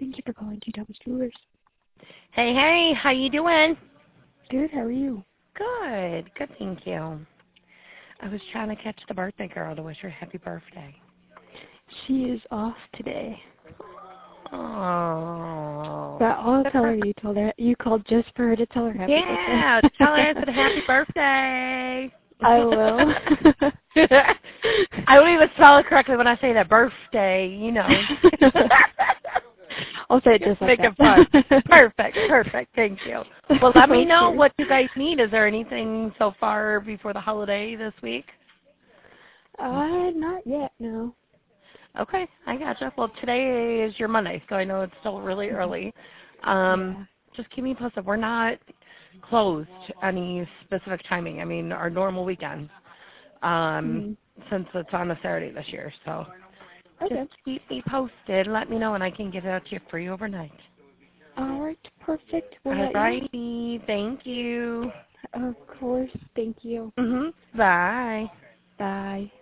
Thank you for calling Two Thomas Jewelers. Hey, how you doing? Good, how are you? Good, thank you. I was trying to catch the birthday girl to wish her happy birthday. She is off today. Oh. But I'll tell her you called just for her to tell her happy birthday. Yeah, tell her I said happy birthday. I will. I don't even spell it correctly when I say that birthday, you know. I'll say it just like Make that. it fun. Perfect. Thank you. Well, let me know what you guys need. Is there anything so far before the holiday this week? Not yet, no. Okay, I gotcha. Well, today is your Monday, so I know it's still really early. Yeah. Just keep me posted. We're not closed any specific timing. I mean, our normal weekends, since it's on a Saturday this year. So Okay. just keep me posted. Let me know, and I can get it out to you free overnight. All right, perfect. We'll All let righty. Thank you. Of course. Thank you. Bye. Bye.